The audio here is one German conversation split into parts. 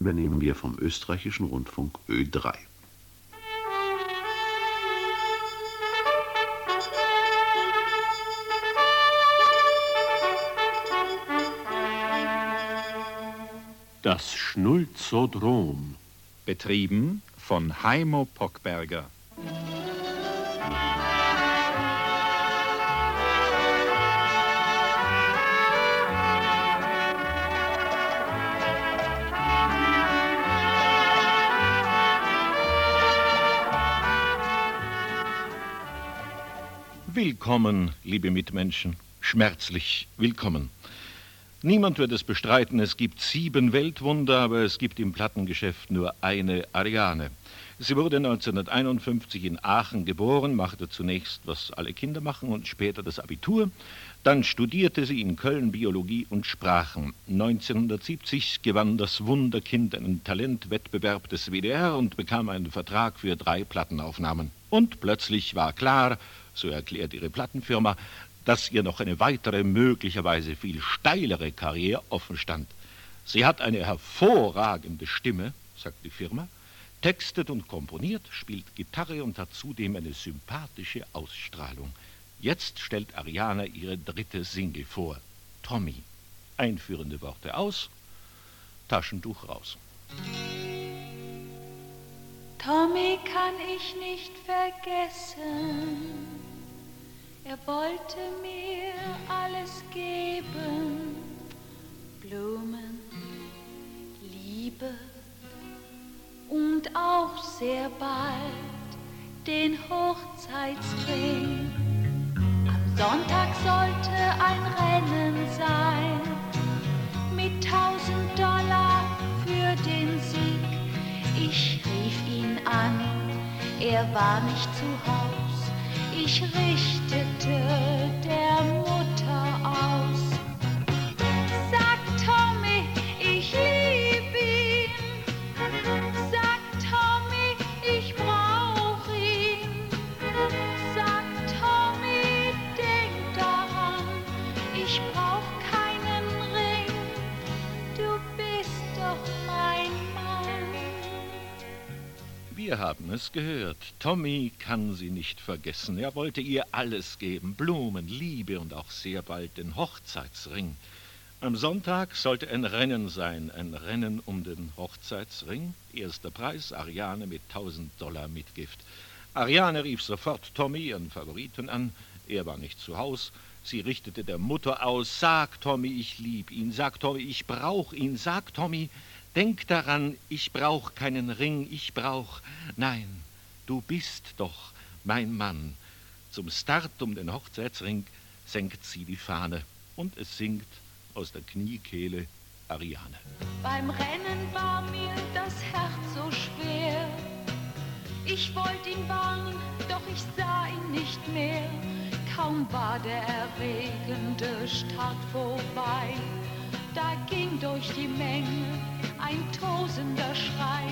übernehmen wir vom österreichischen Rundfunk Ö3. Das Schnulzodrom. Betrieben von Heimo Pockberger. Willkommen, liebe Mitmenschen, schmerzlich willkommen. Niemand wird es bestreiten, es gibt 7 Weltwunder, aber es gibt im Plattengeschäft nur eine Ariane. Sie wurde 1951 in Aachen geboren, machte zunächst, was alle Kinder machen, und später das Abitur. Dann studierte sie in Köln Biologie und Sprachen. 1970 gewann das Wunderkind einen Talentwettbewerb des WDR und bekam einen Vertrag für 3 Plattenaufnahmen. Und plötzlich war klar, so erklärt ihre Plattenfirma, dass ihr noch eine weitere, möglicherweise viel steilere Karriere offen stand. Sie hat eine hervorragende Stimme, sagt die Firma, textet und komponiert, spielt Gitarre und hat zudem eine sympathische Ausstrahlung. Jetzt stellt Ariane ihre 3. Single vor, Tommy. Einführende Worte aus, Taschentuch raus. Tommy kann ich nicht vergessen. Er wollte mir alles geben, Blumen, Liebe und auch sehr bald den Hochzeitsring. Am Sonntag sollte ein Rennen sein, mit $1000 für den Sieg. Ich rief ihn an, er war nicht zu Haus. Ich richtete der Mutter aus. Sag Tommy, ich lieb ihn. Sag Tommy, ich brauch ihn. Sag Tommy, denk daran, ich brauch keinen Ring. Du bist doch mein Mann. Wir haben es gehört. Tommy kann sie nicht vergessen. Er wollte ihr alles geben. Blumen, Liebe und auch sehr bald den Hochzeitsring. Am Sonntag sollte ein Rennen sein. Ein Rennen um den Hochzeitsring. Erster Preis, Ariane mit $1000 Mitgift. Ariane rief sofort Tommy, ihren Favoriten, an. Er war nicht zu Haus. Sie richtete der Mutter aus. Sag Tommy, ich lieb ihn. Sag Tommy, ich brauch ihn. Sag Tommy, denk daran, ich brauch keinen Ring, nein, du bist doch mein Mann. Zum Start um den Hochzeitsring senkt sie die Fahne und es singt aus der Kniekehle Ariane. Beim Rennen war mir das Herz so schwer. Ich wollte ihn warnen, doch ich sah ihn nicht mehr. Kaum war der erregende Start vorbei, da ging durch die Menge ein tosender Schrei.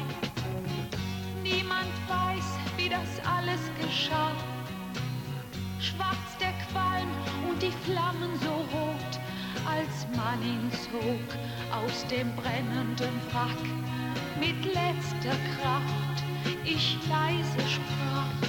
Niemand weiß, wie das alles geschah. Schwarz der Qualm und die Flammen so rot, als man ihn zog aus dem brennenden Wrack. Mit letzter Kraft ich leise sprach.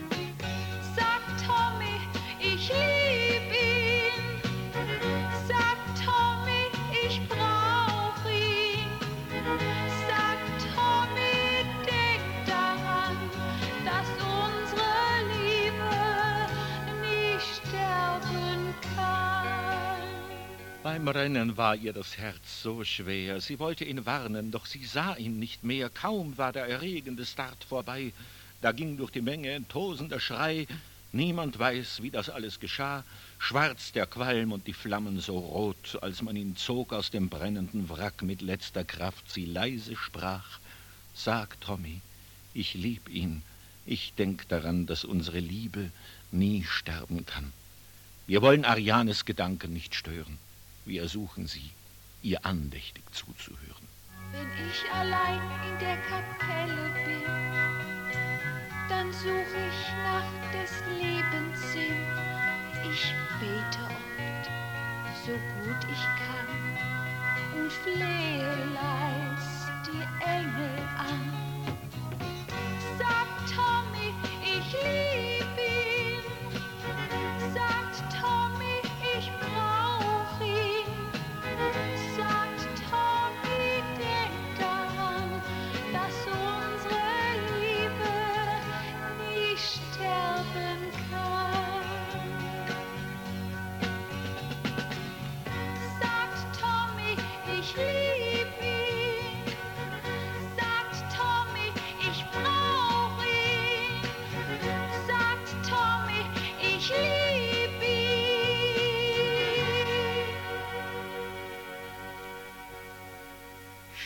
Sag Tommy, ich lieb ihn. Sag Tommy, ich brauch ihn. Sag Tommy, denk daran, dass unsere Liebe nie sterben kann. Beim Rennen war ihr das Herz so schwer. Sie wollte ihn warnen, doch sie sah ihn nicht mehr. Kaum war der erregende Start vorbei. Da ging durch die Menge ein tosender Schrei. Niemand weiß, wie das alles geschah. Schwarz der Qualm und die Flammen so rot, als man ihn zog aus dem brennenden Wrack. Mit letzter Kraft sie leise sprach. Sag, Tommy, ich lieb ihn. Ich denk daran, dass unsere Liebe nie sterben kann. Wir wollen Arianes Gedanken nicht stören. Wir ersuchen sie, ihr andächtig zuzuhören. Wenn ich allein in der Kapelle bin, dann such ich nach des Lebens Sinn. Ich bete oft, so gut ich kann, und flehe leis die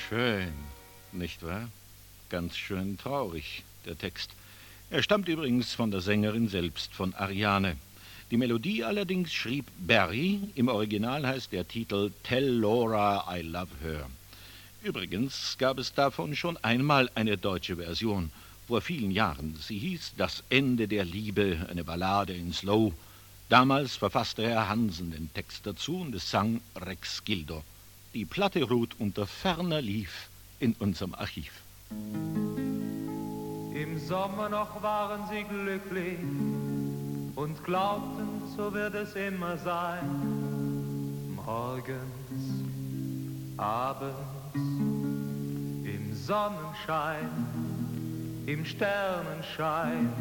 Schön, nicht wahr? Ganz schön traurig, der Text. Er stammt übrigens von der Sängerin selbst, von Ariane. Die Melodie allerdings schrieb Barry. Im Original heißt der Titel Tell Laura I Love Her. Übrigens gab es davon schon einmal eine deutsche Version, vor vielen Jahren. Sie hieß Das Ende der Liebe, eine Ballade in Slow. Damals verfasste Herr Hansen den Text dazu und es sang Rex Gildo. Die Platte ruht unter ferner Lief in unserem Archiv. Im Sommer noch waren sie glücklich und glaubten, so wird es immer sein. Morgens, abends, im Sonnenschein, im Sternenschein.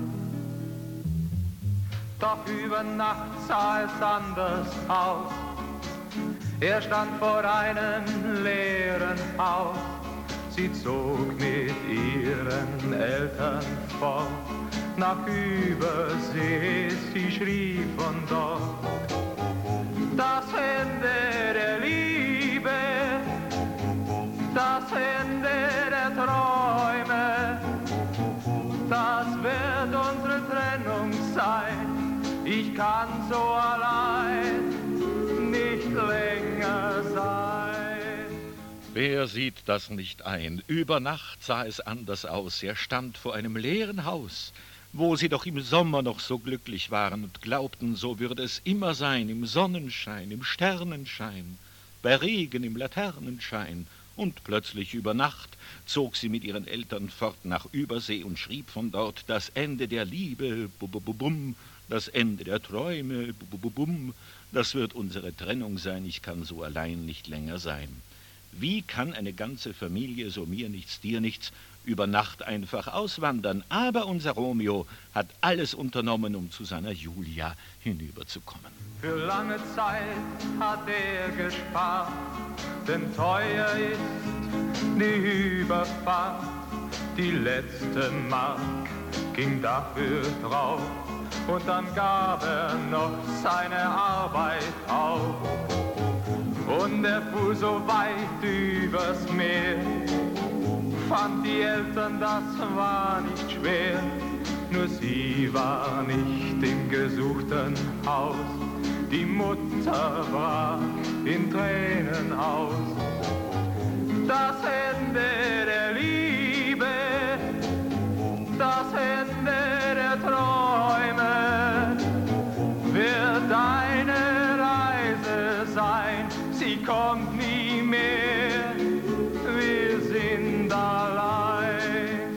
Doch über Nacht sah es anders aus. Er stand vor einem leeren Haus. Sie zog mit ihren Eltern fort nach Übersee. Sie schrie von dort das Ende der Liebe, das Ende der Träume. Das wird unsere Trennung sein. Ich kann so allein nicht länger sein. Wer sieht das nicht ein? Über Nacht sah es anders aus. Er stand vor einem leeren Haus, wo sie doch im Sommer noch so glücklich waren und glaubten, so würde es immer sein, im Sonnenschein, im Sternenschein, bei Regen, im Laternenschein. Und plötzlich über Nacht zog sie mit ihren Eltern fort nach Übersee und schrieb von dort das Ende der Liebe, bum, das Ende der Träume, bum, das wird unsere Trennung sein, ich kann so allein nicht länger sein. Wie kann eine ganze Familie, so mir nichts, dir nichts, über Nacht einfach auswandern? Aber unser Romeo hat alles unternommen, um zu seiner Julia hinüberzukommen. Für lange Zeit hat er gespart, denn teuer ist die Überfahrt. Die letzte Mark ging dafür drauf und dann gab er noch seine Arbeit auf. Und er fuhr so weit übers Meer, fand die Eltern, das war nicht schwer. Nur sie war nicht im gesuchten Haus, die Mutter brach in Tränen aus. Das Ende der Liebe, das Ende der Träume wird eine Reise sein. Sie kommt nie mehr, wir sind allein.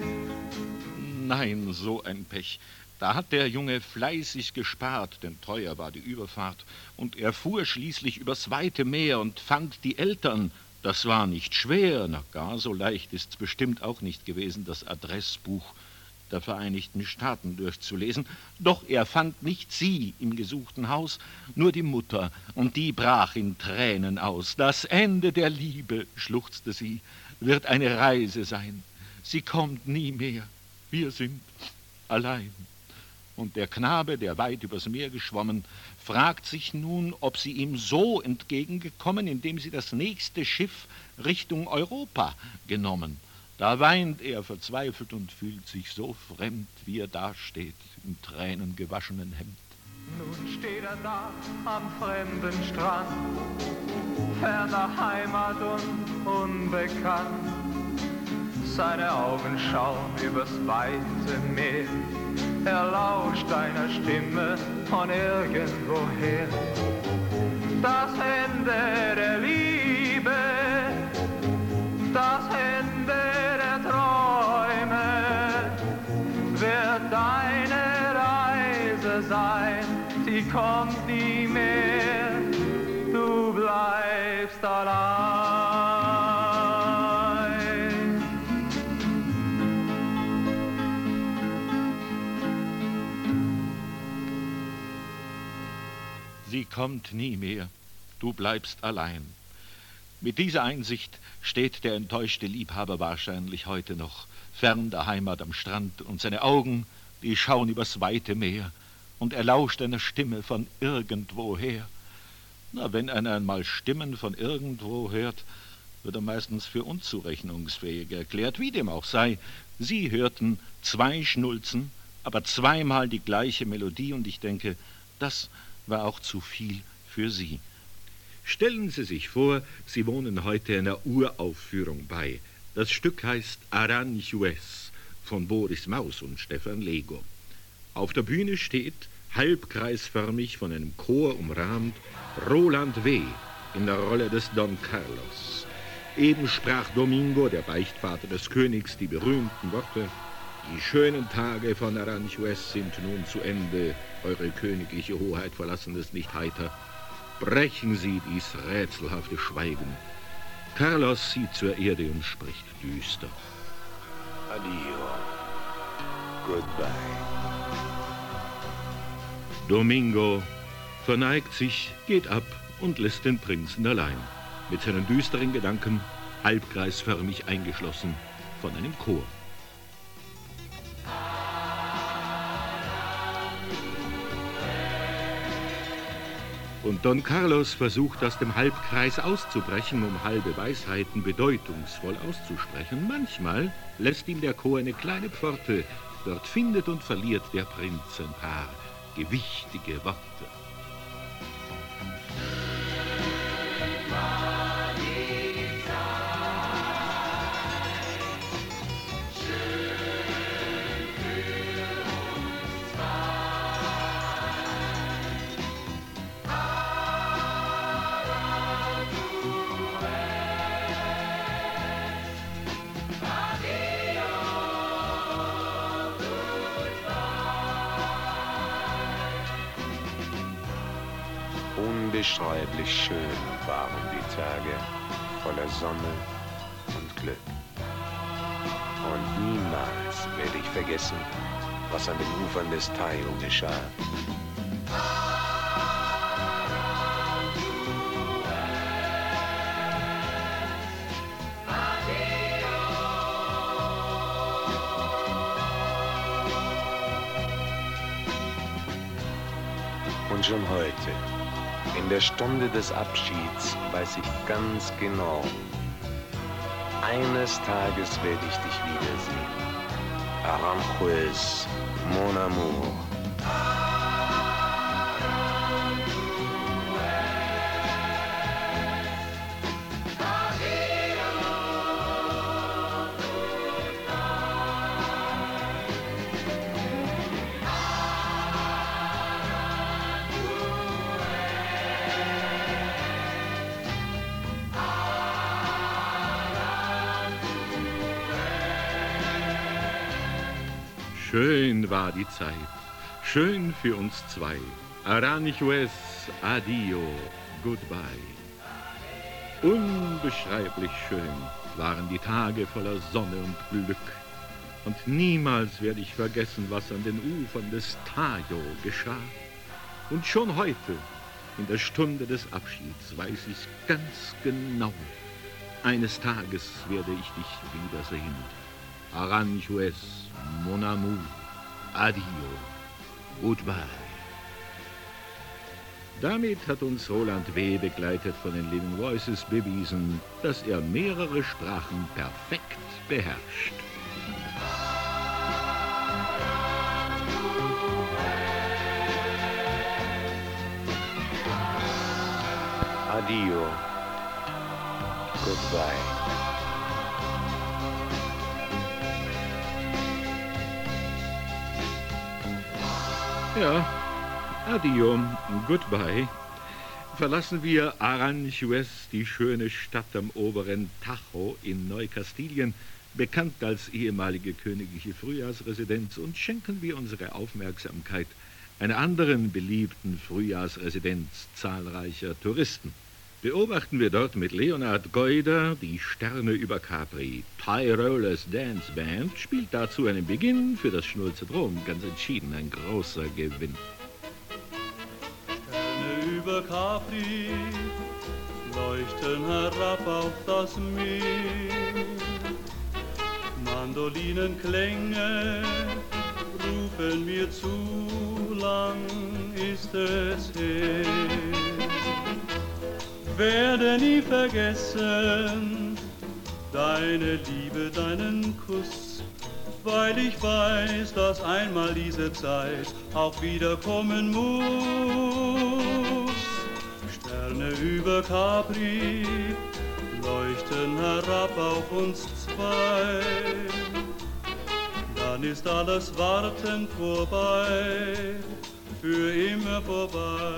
Nein, so ein Pech. Da hat der Junge fleißig gespart, denn teuer war die Überfahrt. Und er fuhr schließlich übers weite Meer und fand die Eltern. Das war nicht schwer, na gar so leicht ist's bestimmt auch nicht gewesen, das Adressbuch der Vereinigten Staaten durchzulesen. Doch er fand nicht sie im gesuchten Haus, nur die Mutter, und die brach in Tränen aus. Das Ende der Liebe, schluchzte sie, wird eine Reise sein. Sie kommt nie mehr, wir sind allein. Und der Knabe, der weit übers Meer geschwommen, fragt sich nun, ob sie ihm so entgegengekommen, indem sie das nächste Schiff Richtung Europa genommen. Da weint er verzweifelt und fühlt sich so fremd, wie er dasteht, im tränengewaschenen Hemd. Nun steht er da am fremden Strand, ferner Heimat und unbekannt. Seine Augen schauen übers weite Meer, er lauscht einer Stimme von irgendwoher. Das Ende der Liebe, das Ende der Träume wird eine Reise sein, sie kommt nie mehr, du bleibst allein. Sie kommt nie mehr, du bleibst allein. Mit dieser Einsicht steht der enttäuschte Liebhaber wahrscheinlich heute noch fern der Heimat am Strand, und seine Augen, die schauen übers weite Meer, und er lauscht einer Stimme von irgendwoher. Na, wenn einer einmal Stimmen von irgendwo hört, wird er meistens für unzurechnungsfähig erklärt. Wie dem auch sei, Sie hörten 2 Schnulzen, aber zweimal die gleiche Melodie, und ich denke, das war auch zu viel für Sie. Stellen Sie sich vor, Sie wohnen heute einer Uraufführung bei. Das Stück heißt Aranjuez von Boris Maus und Stefan Lego. Auf der Bühne steht, halbkreisförmig von einem Chor umrahmt, Roland W. in der Rolle des Don Carlos. Eben sprach Domingo, der Beichtvater des Königs, die berühmten Worte: Die schönen Tage von Aranjuez sind nun zu Ende. Eure königliche Hoheit verlassen es nicht heiter. Brechen Sie dies rätselhafte Schweigen. Carlos sieht zur Erde und spricht düster: Adio. Goodbye. Domingo verneigt sich, geht ab und lässt den Prinzen allein, mit seinen düsteren Gedanken halbkreisförmig eingeschlossen von einem Chor. Und Don Carlos versucht, aus dem Halbkreis auszubrechen, um halbe Weisheiten bedeutungsvoll auszusprechen. Manchmal lässt ihm der Chor eine kleine Pforte. Dort findet und verliert der Prinz ein paar gewichtige Worte. Unbeschreiblich schön waren die Tage, voller Sonne und Glück. Und niemals werde ich vergessen, was an den Ufern des Tajo geschah. Und schon heute, in der Stunde des Abschieds, weiß ich ganz genau, eines Tages werde ich dich wiedersehen. Aranjuez, mon amour. Schön war die Zeit, schön für uns zwei. Aranjuez, adio, goodbye. Unbeschreiblich schön waren die Tage voller Sonne und Glück. Und niemals werde ich vergessen, was an den Ufern des Tajo geschah. Und schon heute, in der Stunde des Abschieds, weiß ich ganz genau, eines Tages werde ich dich wiedersehen. Aranjuez, mon amour, adio, goodbye. Damit hat uns Roland W. begleitet von den Living Voices bewiesen, dass er mehrere Sprachen perfekt beherrscht. Adio. Goodbye. Ja, adio, goodbye. Verlassen wir Aranjuez, die schöne Stadt am oberen Tajo in Neukastilien, bekannt als ehemalige königliche Frühjahrsresidenz, und schenken wir unsere Aufmerksamkeit einer anderen beliebten Frühjahrsresidenz zahlreicher Touristen. Beobachten wir dort mit Leonhard Goyder die Sterne über Capri. Tyrollers Dance Band spielt dazu einen Beginn für das Schnulzerdrom. Ganz entschieden ein großer Gewinn. Sterne über Capri leuchten herab auf das Meer. Mandolinenklänge rufen mir zu, lang ist es her. Werde nie vergessen deine Liebe, deinen Kuss, weil ich weiß, dass einmal diese Zeit auch wieder kommen muss. Sterne über Capri leuchten herab auf uns zwei, dann ist alles Warten vorbei, für immer vorbei.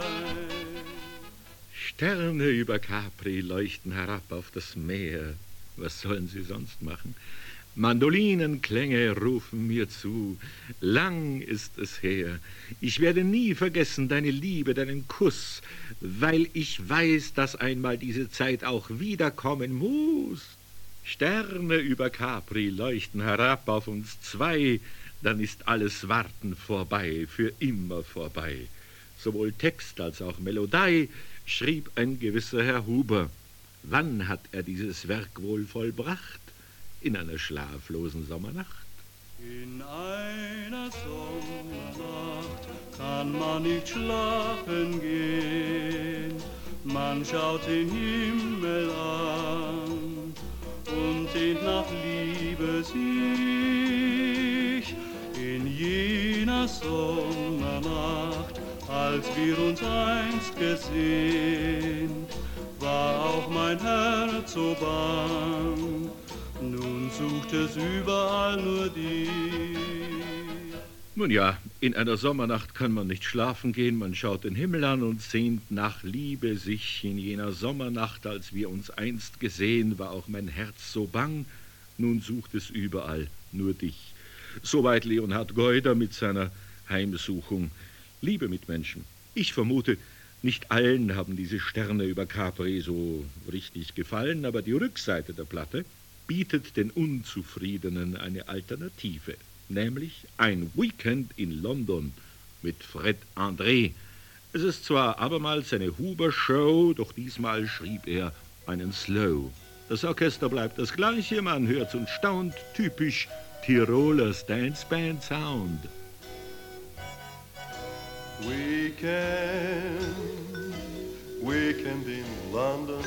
Sterne über Capri leuchten herab auf das Meer. Was sollen sie sonst machen? Mandolinenklänge rufen mir zu. Lang ist es her. Ich werde nie vergessen deine Liebe, deinen Kuss, weil ich weiß, dass einmal diese Zeit auch wiederkommen muss. Sterne über Capri leuchten herab auf uns zwei, dann ist alles Warten vorbei, für immer vorbei. Sowohl Text als auch Melodie schrieb ein gewisser Herr Huber. Wann hat er dieses Werk wohl vollbracht? In einer schlaflosen Sommernacht. In einer Sommernacht kann man nicht schlafen gehen. Man schaut den Himmel an und sehnt nach Liebe sich. In jener Sommernacht, als wir uns einst gesehen, war auch mein Herz so bang. Nun sucht es überall nur dich. Nun ja, in einer Sommernacht kann man nicht schlafen gehen, man schaut den Himmel an und sehnt nach Liebe sich. In jener Sommernacht, als wir uns einst gesehen, war auch mein Herz so bang. Nun sucht es überall nur dich. Soweit Leonhard Geuder mit seiner Heimsuchung. Liebe Mitmenschen, ich vermute, nicht allen haben diese Sterne über Capri so richtig gefallen, aber die Rückseite der Platte bietet den Unzufriedenen eine Alternative, nämlich ein Weekend in London mit Fred André. Es ist zwar abermals eine Huber-Show, doch diesmal schrieb er einen Slow. Das Orchester bleibt das gleiche, man hört und staunt, typisch Tiroler Dance-Band Sound. Weekend in London,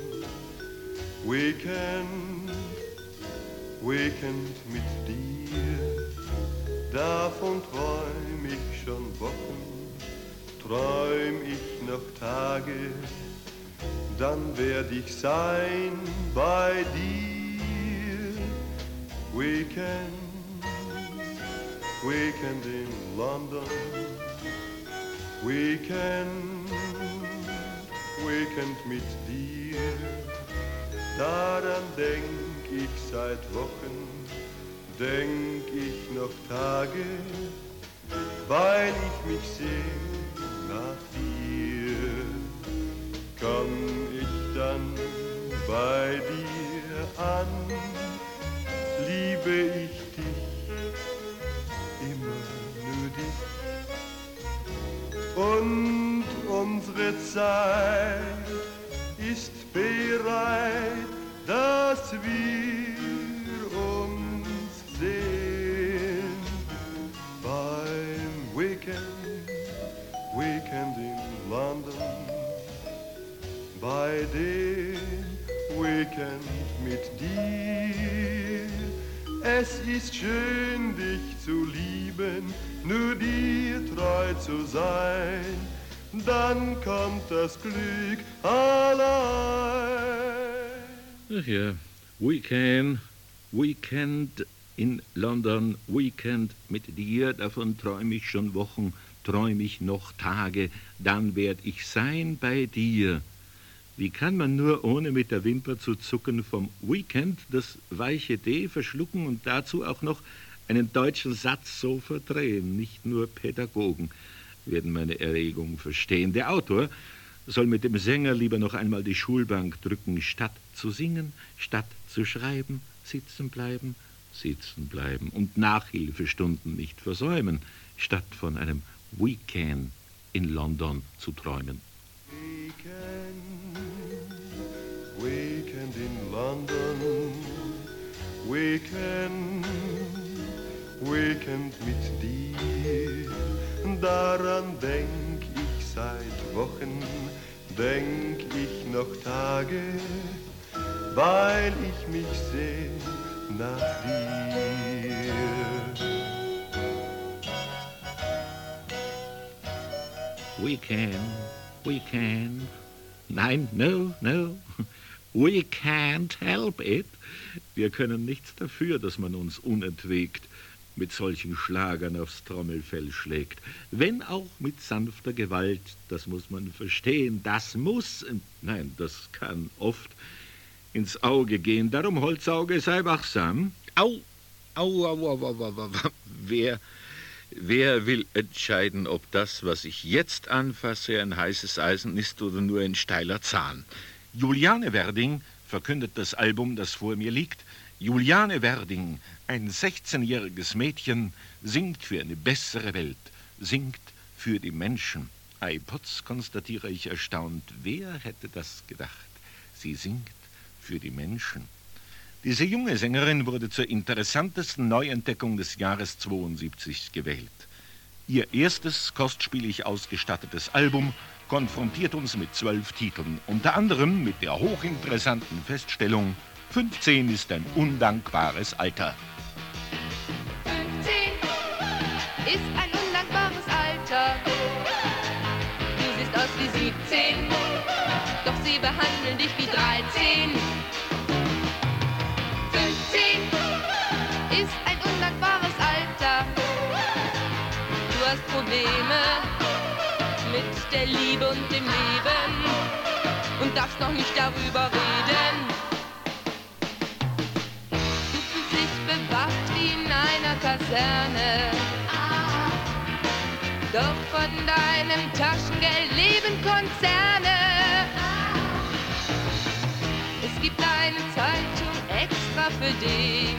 Weekend mit dir, davon träum ich schon Wochen, träum ich noch Tage, dann werd ich sein bei dir. Weekend in London, Weekend mit dir, daran denk ich seit Wochen, denk ich noch Tage, weil ich mich seh nach dir. Komm ich dann bei dir an, liebe ich dich, immer nur dich. Und unsere Zeit ist bereit, dass wir uns sehen beim Weekend in London, bei dem Weekend mit dir. Es ist schön, dich zu lieben, nur dir treu zu sein, dann kommt das Glück allein. Ach ja, Weekend in London, Weekend mit dir, davon träum ich schon Wochen, träum ich noch Tage, dann werd ich sein bei dir. Wie kann man nur, ohne mit der Wimper zu zucken, vom Weekend das weiche D verschlucken und dazu auch noch einen deutschen Satz so verdrehen? Nicht nur Pädagogen werden meine Erregung verstehen. Der Autor soll mit dem Sänger lieber noch einmal die Schulbank drücken, statt zu singen, statt zu schreiben, sitzen bleiben und Nachhilfestunden nicht versäumen, statt von einem Weekend in London zu träumen. Weekend in London, Weekend mit dir, daran denk ich seit Wochen, denk ich noch Tage, weil ich mich sehn nach dir. We can. Nein, no. We can't help it. Wir können nichts dafür, dass man uns unentwegt mit solchen Schlagern aufs Trommelfell schlägt. Wenn auch mit sanfter Gewalt, das muss man verstehen. Das muss, nein, das kann oft ins Auge gehen. Darum, Holzauge, sei wachsam. Au. Wer will entscheiden, ob das, was ich jetzt anfasse, ein heißes Eisen ist oder nur ein steiler Zahn? Juliane Werding verkündet das Album, das vor mir liegt. Juliane Werding, ein 16-jähriges Mädchen, singt für eine bessere Welt, singt für die Menschen. Ei Potz, konstatiere ich erstaunt, wer hätte das gedacht? Sie singt für die Menschen. Diese junge Sängerin wurde zur interessantesten Neuentdeckung des Jahres 72 gewählt. Ihr erstes kostspielig ausgestattetes Album konfrontiert uns mit 12 Titeln, unter anderem mit der hochinteressanten Feststellung: 15 ist ein undankbares Alter. 15 ist ein undankbares Alter. Du siehst aus wie 17, doch sie behandeln dich wie 13. 15 ist ein undankbares Alter. Du hast Probleme mit der Liebe und dem Leben und darfst noch nicht darüber reden. Du fühlst dich bewacht wie in einer Kaserne. Doch von deinem Taschengeld leben Konzerne. Es gibt eine Zeitung extra für dich.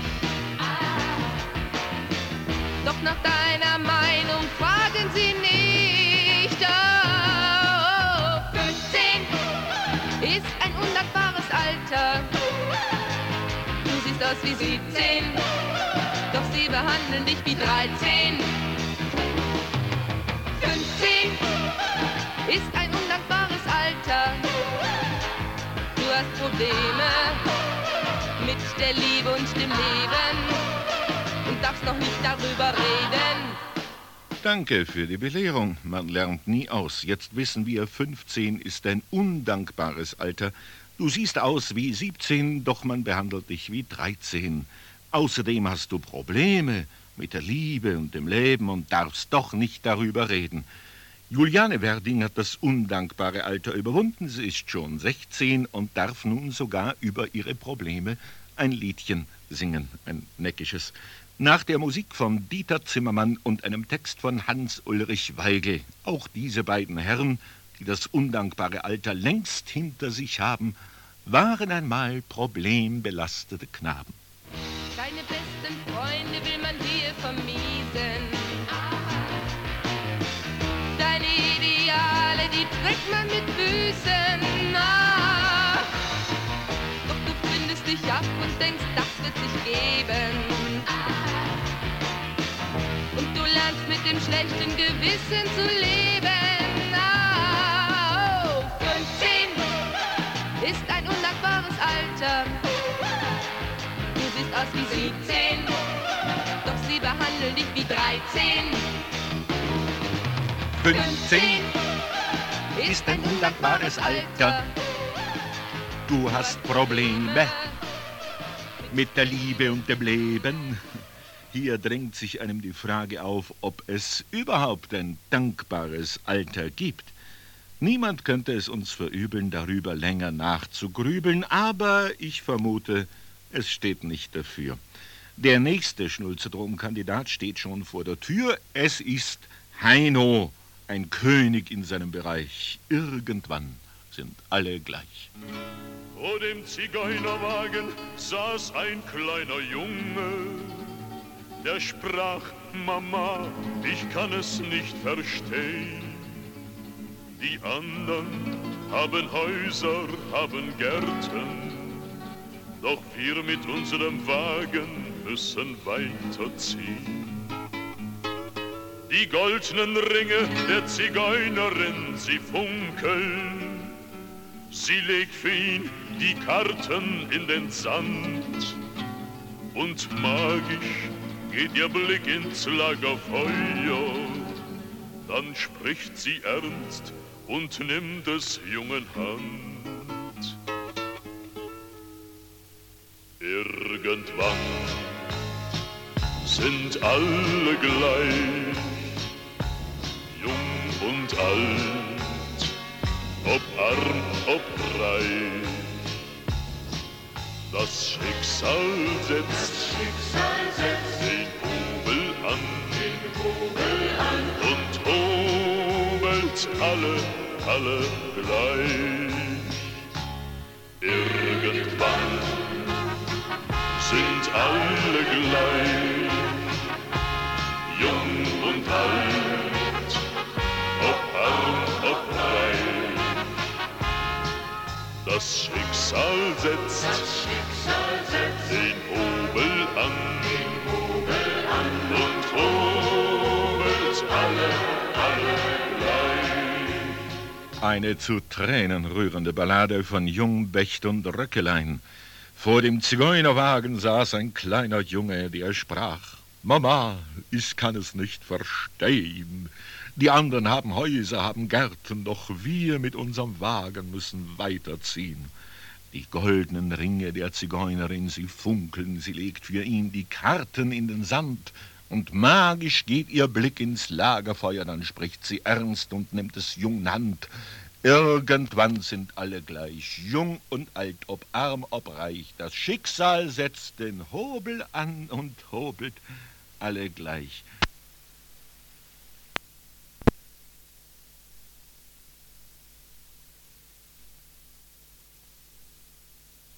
Doch nach deiner Meinung fragen sie nicht. Oh, 15 ist ein undankbares Alter. Du siehst aus wie 17, doch sie behandeln dich wie 13. 15 ist ein undankbares Alter. Du hast Probleme mit der Liebe und dem Leben und darfst noch nicht darüber reden. Danke für die Belehrung. Man lernt nie aus. Jetzt wissen wir, 15 ist ein undankbares Alter. Du siehst aus wie 17, doch man behandelt dich wie 13. Außerdem hast du Probleme mit der Liebe und dem Leben und darfst doch nicht darüber reden. Juliane Werding hat das undankbare Alter überwunden. Sie ist schon 16 und darf nun sogar über ihre Probleme ein Liedchen singen, ein neckisches. Nach der Musik von Dieter Zimmermann und einem Text von Hans-Ulrich Weigel. Auch diese beiden Herren, die das undankbare Alter längst hinter sich haben, waren einmal problembelastete Knaben. Deine besten Freunde will man dir vermiesen. Deine Ideale, die trägt man mit Füßen. Doch du findest dich ab und denkst, das wird sich geben. Und du lernst mit dem schlechten Gewissen zu leben. Oh, 15 ist ein undankbares Alter. Du siehst aus wie 17, doch sie behandeln dich wie 13. 15 ist ein undankbares Alter. Du hast Probleme mit der Liebe und dem Leben. Hier drängt sich einem die Frage auf, ob es überhaupt ein dankbares Alter gibt. Niemand könnte es uns verübeln, darüber länger nachzugrübeln, aber ich vermute, es steht nicht dafür. Der nächste Schnulzerdrom-Kandidat steht schon vor der Tür. Es ist Heino, ein König in seinem Bereich. Irgendwann sind alle gleich. Vor dem Zigeunerwagen saß ein kleiner Junge, der sprach: Mama, ich kann es nicht verstehen. Die anderen haben Häuser, haben Gärten, doch wir mit unserem Wagen müssen weiterziehen. Die goldenen Ringe der Zigeunerin, sie funkeln, Sie legt für ihn die Karten in den Sand. Und magisch geht ihr Blick ins Lagerfeuer. Dann spricht sie ernst und nimmt des Jungen Hand. Irgendwann sind alle gleich, jung und alt, ob arm, ob reich. Das Schicksal setzt den Hobel an und hobelt alle gleich. Irgendwann sind alle gleich, jung und alt, ob arm, ob reich. Das Schicksal setzt den Hobel an und hobelt alle gleich. Eine zu Tränen rührende Ballade von Jungbecht und Röckelein. Vor dem Zigeunerwagen saß ein kleiner Junge, der sprach: Mama, ich kann es nicht verstehen. Die anderen haben Häuser, haben Gärten, doch wir mit unserem Wagen müssen weiterziehen. Die goldenen Ringe der Zigeunerin, sie funkeln, sie legt für ihn die Karten in den Sand, und magisch geht ihr Blick ins Lagerfeuer, dann spricht sie ernst und nimmt es jung Hand. Irgendwann sind alle gleich, jung und alt, ob arm, ob reich. Das Schicksal setzt den Hobel an und hobelt alle gleich.